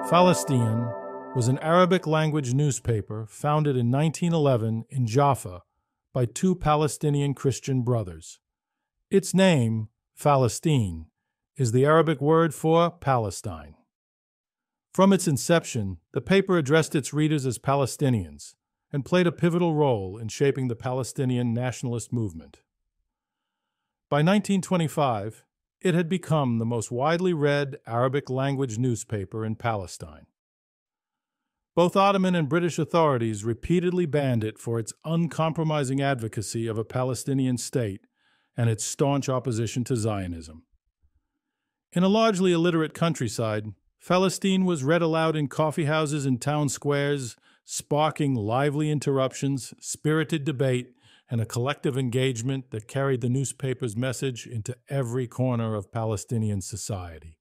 Palestine was an Arabic-language newspaper founded in 1911 in Jaffa by two Palestinian Christian brothers. Its name, Palestine, is the Arabic word for Palestine. From its inception, the paper addressed its readers as Palestinians and played a pivotal role in shaping the Palestinian nationalist movement. By 1925, it had become the most widely read Arabic-language newspaper in Palestine. Both Ottoman and British authorities repeatedly banned it for its uncompromising advocacy of a Palestinian state and its staunch opposition to Zionism. In a largely illiterate countryside, Palestine was read aloud in coffeehouses and town squares, sparking lively interruptions, spirited debate, and a collective engagement that carried the newspaper's message into every corner of Palestinian society.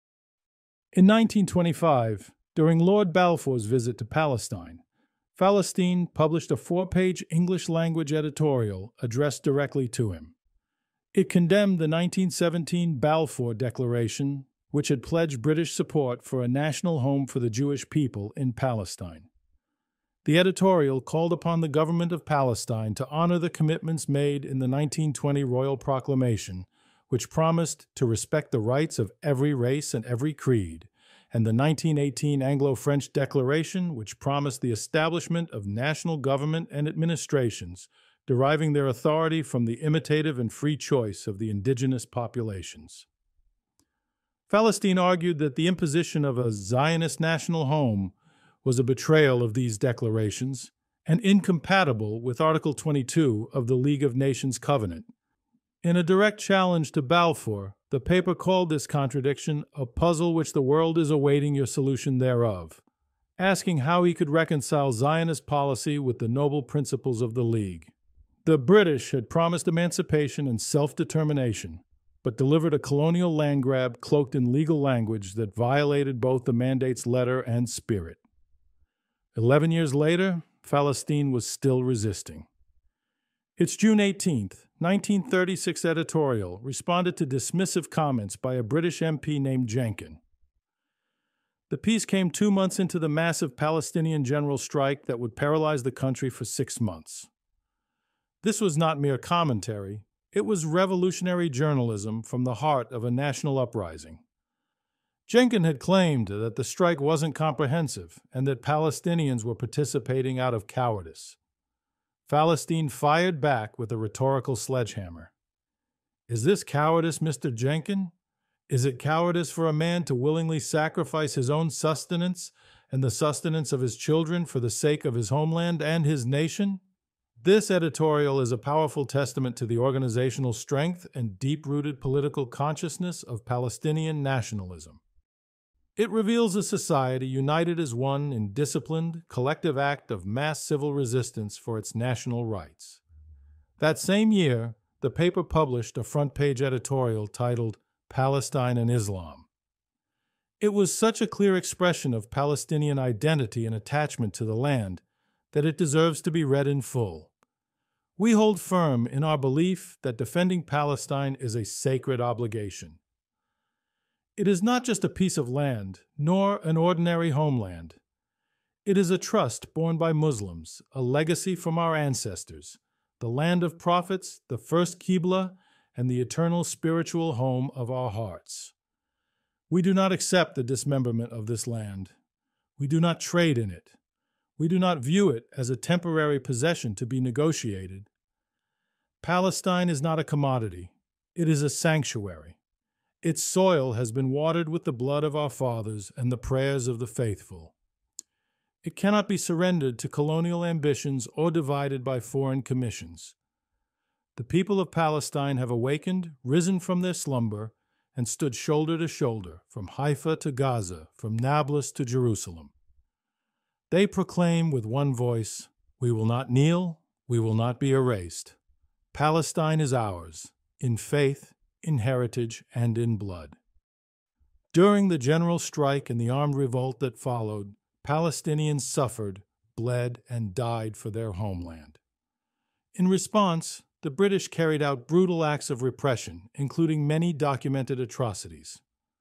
In 1925, during Lord Balfour's visit to Palestine, Palestine published a 4-page English-language editorial addressed directly to him. It condemned the 1917 Balfour Declaration, which had pledged British support for a national home for the Jewish people in Palestine. The editorial called upon the government of Palestine to honor the commitments made in the 1920 Royal Proclamation, which promised to respect the rights of every race and every creed, and the 1918 Anglo-French Declaration, which promised the establishment of national government and administrations, deriving their authority from the imitative and free choice of the indigenous populations. Palestine argued that the imposition of a Zionist national home was a betrayal of these declarations and incompatible with Article 22 of the League of Nations Covenant. In a direct challenge to Balfour, the paper called this contradiction a puzzle which the world is awaiting your solution thereof, asking how he could reconcile Zionist policy with the noble principles of the League. The British had promised emancipation and self-determination, but delivered a colonial land grab cloaked in legal language that violated both the mandate's letter and spirit. 11 years later, Palestine was still resisting. Its June 18, 1936 editorial responded to dismissive comments by a British MP named Jenkin. The piece came 2 months into the massive Palestinian general strike that would paralyze the country for 6 months. This was not mere commentary, it was revolutionary journalism from the heart of a national uprising. Jenkin had claimed that the strike wasn't comprehensive and that Palestinians were participating out of cowardice. Palestine fired back with a rhetorical sledgehammer. Is this cowardice, Mr. Jenkin? Is it cowardice for a man to willingly sacrifice his own sustenance and the sustenance of his children for the sake of his homeland and his nation? This editorial is a powerful testament to the organizational strength and deep-rooted political consciousness of Palestinian nationalism. It reveals a society united as one in disciplined, collective act of mass civil resistance for its national rights. That same year, the paper published a front-page editorial titled Palestine and Islam. It was such a clear expression of Palestinian identity and attachment to the land that it deserves to be read in full. We hold firm in our belief that defending Palestine is a sacred obligation. It is not just a piece of land, nor an ordinary homeland. It is a trust borne by Muslims, a legacy from our ancestors, the land of prophets, the first Qibla, and the eternal spiritual home of our hearts. We do not accept the dismemberment of this land. We do not trade in it. We do not view it as a temporary possession to be negotiated. Palestine is not a commodity. It is a sanctuary. Its soil has been watered with the blood of our fathers and the prayers of the faithful. It cannot be surrendered to colonial ambitions or divided by foreign commissions. The people of Palestine have awakened, risen from their slumber, and stood shoulder to shoulder, from Haifa to Gaza, from Nablus to Jerusalem. They proclaim with one voice, "We will not kneel, we will not be erased. Palestine is ours, in faith, in heritage, and in blood." During the general strike and the armed revolt that followed, Palestinians suffered, bled, and died for their homeland. In response, the British carried out brutal acts of repression, including many documented atrocities.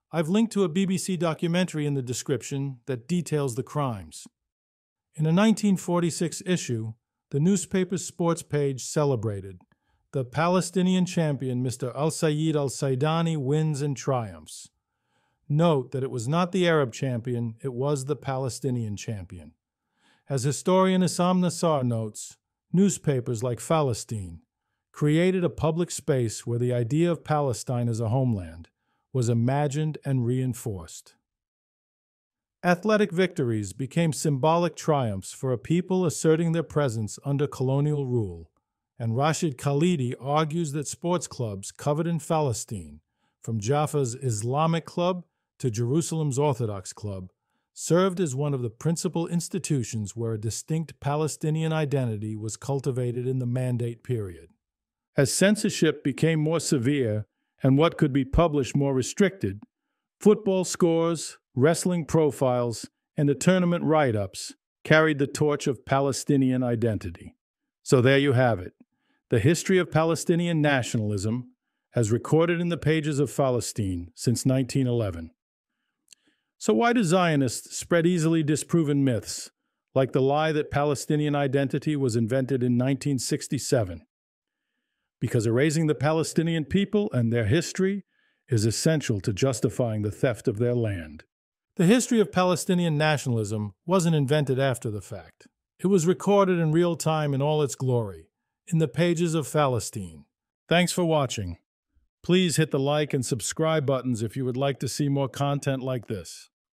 I've linked to a BBC documentary in the description that details the crimes. In a 1946 issue, the newspaper's sports page celebrated the Palestinian champion, Mr. Al-Sayed Al-Saidani, wins and triumphs. Note that it was not the Arab champion, it was the Palestinian champion. As historian Issam Nassar notes, newspapers like Falastine created a public space where the idea of Palestine as a homeland was imagined and reinforced. Athletic victories became symbolic triumphs for a people asserting their presence under colonial rule, and Rashid Khalidi argues that sports clubs covered in Palestine, from Jaffa's Islamic Club to Jerusalem's Orthodox Club, served as one of the principal institutions where a distinct Palestinian identity was cultivated in the Mandate period. As censorship became more severe and what could be published more restricted, football scores, wrestling profiles, and the tournament write-ups carried the torch of Palestinian identity. So there you have it, the history of Palestinian nationalism as recorded in the pages of Falastine since 1911. So why do Zionists spread easily disproven myths, like the lie that Palestinian identity was invented in 1967? Because erasing the Palestinian people and their history is essential to justifying the theft of their land. The history of Palestinian nationalism wasn't invented after the fact. It was recorded in real time in all its glory, in the pages of Falastine. Thanks for watching. Please hit the like and subscribe buttons if you would like to see more content like this.